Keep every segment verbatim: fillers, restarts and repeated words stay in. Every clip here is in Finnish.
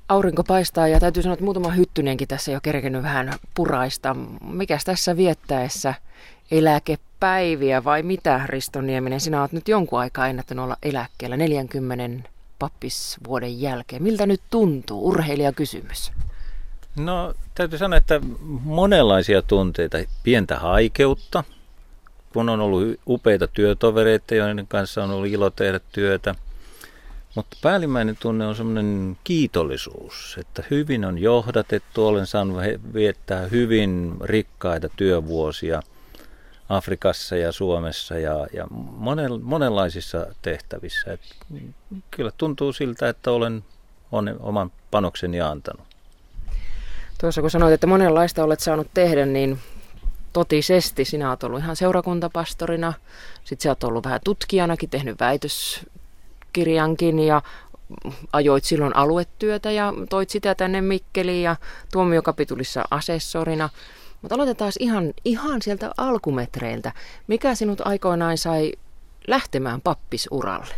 Aurinko paistaa ja täytyy sanoa, että muutama hyttynenkin tässä jo kerkenyt vähän puraista. Mikäs tässä viettäessä eläkepäiviä vai mitä, Risto Nieminen? Sinä olet nyt jonkun aikaa ennättänyt olla eläkkeellä neljänkymmenen pappisvuoden jälkeen. Miltä nyt tuntuu? Urheilijakysymys. No täytyy sanoa, että monenlaisia tunteita. Pientä haikeutta, kun on ollut upeita työtovereita, joiden kanssa on ollut ilo tehdä työtä. Mutta päällimmäinen tunne on semmoinen kiitollisuus, että hyvin on johdatettu, olen saanut viettää hyvin rikkaita työvuosia Afrikassa ja Suomessa ja, ja monen, monenlaisissa tehtävissä. Et kyllä tuntuu siltä, että olen, olen oman panokseni antanut. Tuossa kun sanoit, että monenlaista olet saanut tehdä, niin totisesti sinä olet ollut ihan seurakuntapastorina, sitten sä olet ollut vähän tutkijanakin, tehnyt väitöskirjankin ja ajoit silloin aluetyötä ja toit sitä tänne Mikkeliin ja tuomiokapitulissa asessorina. Mutta aloitetaan ihan, ihan sieltä alkumetreiltä. Mikä sinut aikoinaan sai lähtemään pappisuralle?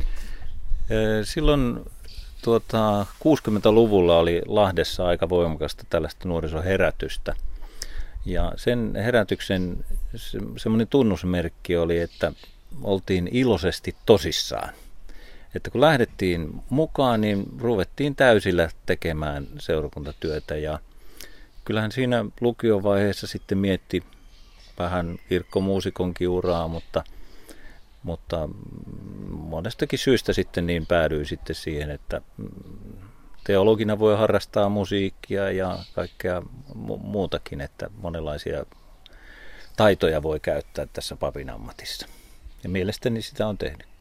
Silloin tuota, kuusikymmentäluvulla oli Lahdessa aika voimakasta tällaista nuorisoherätystä. Ja sen herätyksen se, semmoinen tunnusmerkki oli, että oltiin iloisesti tosissaan. Että kun lähdettiin mukaan, niin ruvettiin täysillä tekemään seurakuntatyötä. Ja kyllähän siinä lukiovaiheessa sitten mietti vähän kirkkomuusikonkin uraa, mutta, mutta monestakin syystä sitten niin päädyin sitten siihen, että teologina voi harrastaa musiikkia ja kaikkea muutakin, että monenlaisia taitoja voi käyttää tässä papin ammatissa. Ja mielestäni sitä on tehnytkin.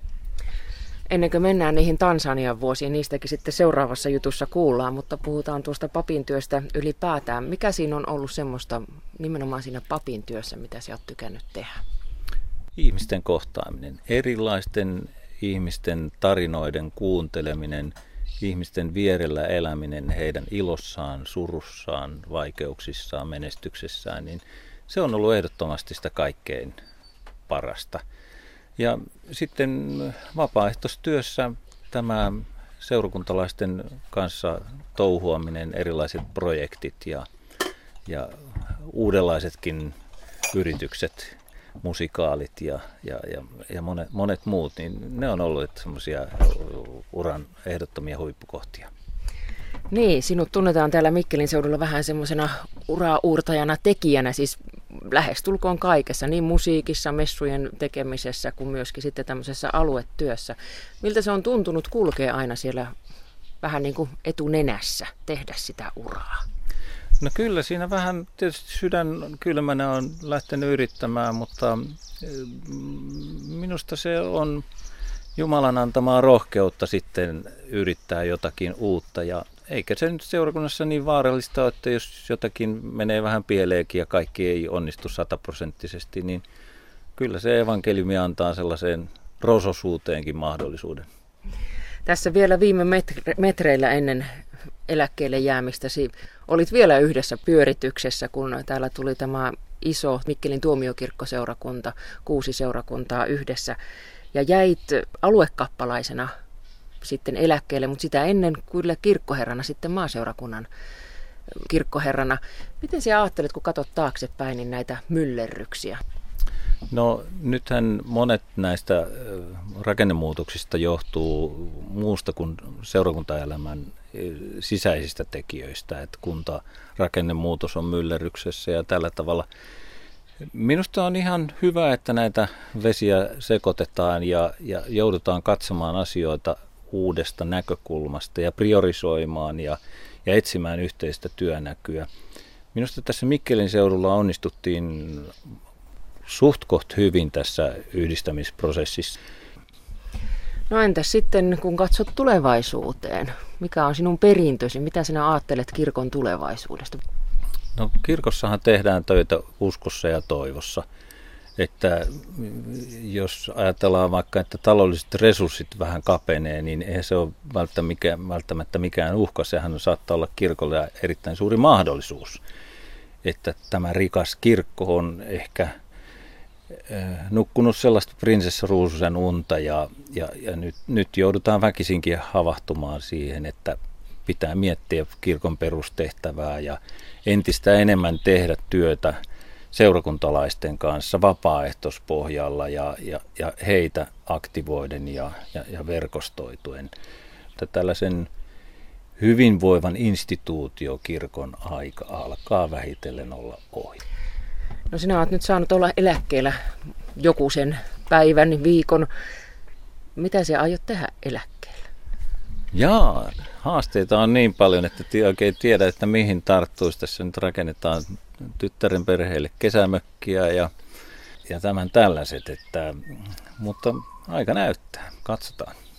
Ennen kuin mennään niihin Tansanian vuosiin, niistäkin sitten seuraavassa jutussa kuullaan, mutta puhutaan tuosta papin työstä ylipäätään. Mikä siinä on ollut semmoista nimenomaan siinä papin työssä, mitä sä oot tykännyt tehdä? Ihmisten kohtaaminen, erilaisten ihmisten tarinoiden kuunteleminen, ihmisten vierellä eläminen, heidän ilossaan, surussaan, vaikeuksissaan, menestyksessään, niin se on ollut ehdottomasti sitä kaikkein parasta. Ja sitten vapaaehtoistyössä tämä seurakuntalaisten kanssa touhuaminen, erilaiset projektit ja, ja uudenlaisetkin yritykset, musikaalit ja, ja, ja, ja monet, monet muut, niin ne on ollut semmoisia uran ehdottomia huippukohtia. Niin, sinut tunnetaan täällä Mikkelin seudulla vähän semmoisena ura-uurtajana tekijänä, siis lähestulkoon kaikessa, niin musiikissa, messujen tekemisessä kuin myöskin sitten tämmöisessä aluetyössä. Miltä se on tuntunut kulkea aina siellä vähän niin kuin etunenässä, tehdä sitä uraa? No kyllä siinä vähän tietysti sydän kylmänä on lähtenyt yrittämään, mutta minusta se on Jumalan antamaa rohkeutta sitten yrittää jotakin uutta ja eikä se nyt seurakunnassa niin vaarallista ole, että jos jotakin menee vähän pieleenkin ja kaikki ei onnistu sataprosenttisesti, niin kyllä se evankeliumi antaa sellaiseen rososuuteenkin mahdollisuuden. Tässä vielä viime metreillä ennen eläkkeelle jäämistäsi olit vielä yhdessä pyörityksessä, kun täällä tuli tämä iso Mikkelin tuomiokirkkoseurakunta, kuusi seurakuntaa yhdessä, ja jäit aluekappalaisena sitten eläkkeelle, mutta sitä ennen kyllä kirkkoherrana, sitten maaseurakunnan kirkkoherrana. Miten sinä ajattelet, kun katsot taaksepäin, niin näitä myllerryksiä? No nythän monet näistä rakennemuutoksista johtuu muusta kuin seurakuntaelämän sisäisistä tekijöistä, että kuntarakennemuutos on myllerryksessä ja tällä tavalla. Minusta on ihan hyvä, että näitä vesiä sekoitetaan ja, ja joudutaan katsomaan asioita uudesta näkökulmasta ja priorisoimaan ja, ja etsimään yhteistä työnäkyä. Minusta tässä Mikkelin seudulla onnistuttiin suht koht hyvin tässä yhdistämisprosessissa. No entäs sitten, kun katsot tulevaisuuteen? Mikä on sinun perintösi? Mitä sinä ajattelet kirkon tulevaisuudesta? No kirkossahan tehdään töitä uskossa ja toivossa. Että jos ajatellaan vaikka, että taloudelliset resurssit vähän kapenee, niin eihän se ole välttämättä mikään uhka. Sehän saattaa olla kirkolle erittäin suuri mahdollisuus. Että tämä rikas kirkko on ehkä nukkunut sellaista prinsessa Ruususen unta ja, ja, ja nyt, nyt joudutaan väkisinkin havahtumaan siihen, että pitää miettiä kirkon perustehtävää ja entistä enemmän tehdä työtä seurakuntalaisten kanssa vapaaehtoispohjalla ja, ja, ja heitä aktivoiden ja, ja, ja verkostoituen. Tällaisen hyvinvoivan instituutiokirkon aika alkaa vähitellen olla ohi. No sinä olet nyt saanut olla eläkkeellä joku sen päivän, viikon. Mitä sä aiot tehdä eläkkeellä? Jaa, haasteita on niin paljon, että ei oikein tiedä, että mihin tarttuisi. Tässä nyt rakennetaan tyttären perheelle kesämökkiä ja, ja tämän tällaiset, että, mutta aika näyttää. Katsotaan.